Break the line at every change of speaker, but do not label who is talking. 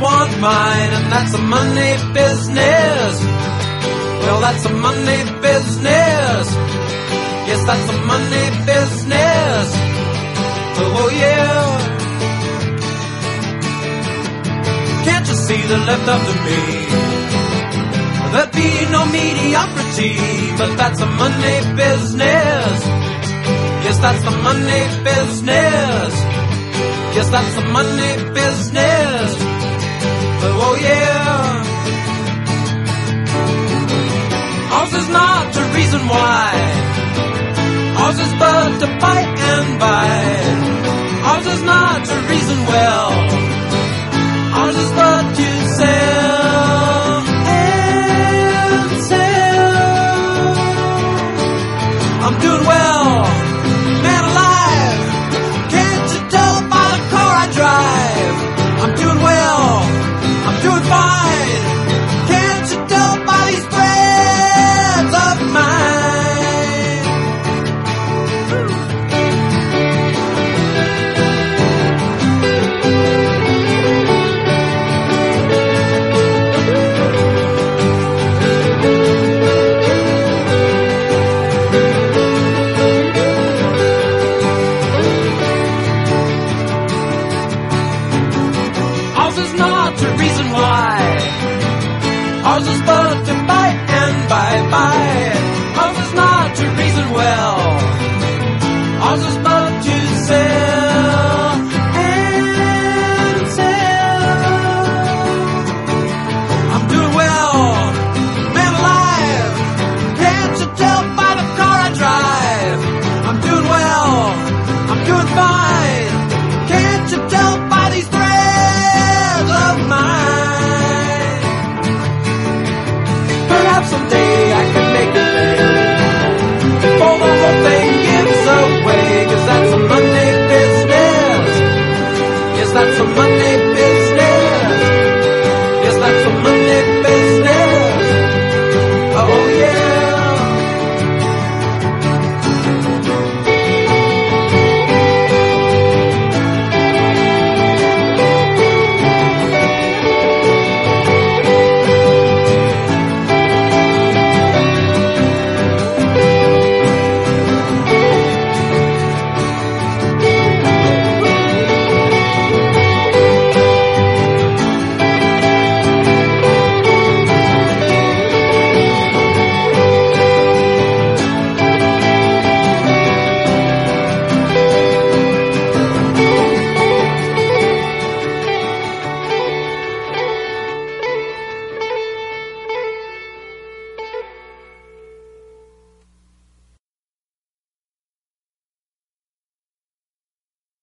want mine, and that's a money business. Well, that's a money business. Yes, that's a money business. Oh, yeah. Can't you see the left of me? There'd be no mediocrity, but that's a money business. Yes, that's the money business. Yes, that's the money business. Oh, yeah. Ours is not to reason why. Ours is but to fight and buy. Ours is not to reason well. Ours is but